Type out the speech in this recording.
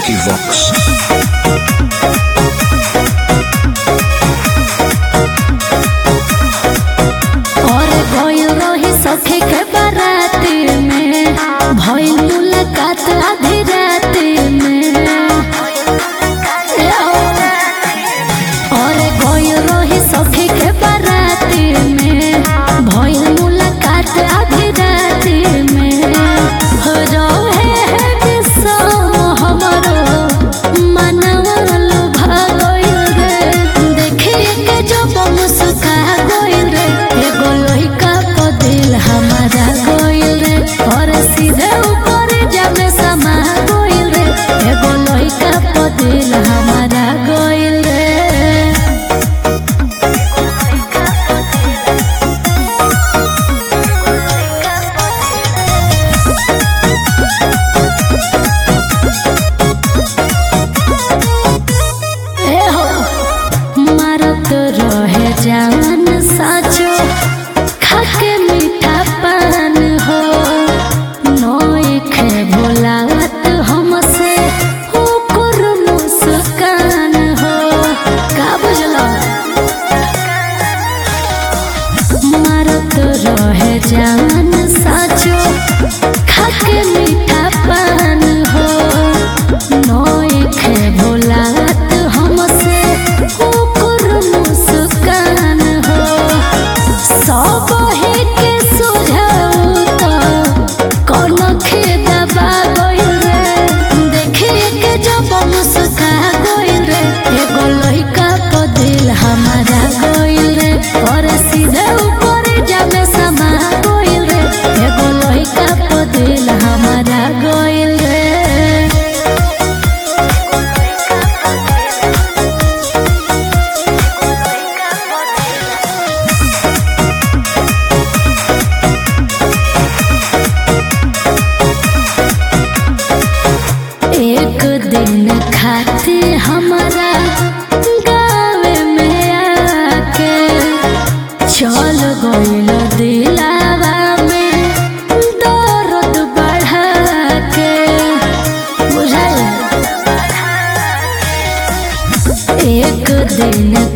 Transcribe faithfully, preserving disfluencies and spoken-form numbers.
Vicky Vox. और गइल रही सखी के बाराती में, भइल मुलाकात आधी राती में। और गइल रही सखी के बाराती में, भइल मुलाकात आधी राती में। रहे है विषम हमरो मनवा लुभा गइल रे, देखिए के जब मुस्का गइल रे, एगो लइका को दिल हमारा गइल रे, और सीधे ऊपर जामे समा गइल रे, एगो लइका को दिल हमारा गइल रे। ए हो मारत रहे जान साचो, खाके मीठा पान हो, नइखे भुलावत हमसे ओकर मुस्कान हो। का बुझलो मारत रहे जान साचो, खाके मीठा पान हो, नइखे भुलावत हमसे ओकर मुस्कान हो। सब हे के सुझाऊ तो कोनो खेदा बा गइल रे, देखिए के जब मुस्का गइल रे, एगो लइका को दिल हमारा गइल रे, और सीधे ऊपर जामे समा गइल रे, एगो लइका को दिल हमारा गइल रे। एक दिन खाती हमारा गाँव में आके, चल गइल दिलावा में दर्द बढ़ा के। बुझाइल एक दिन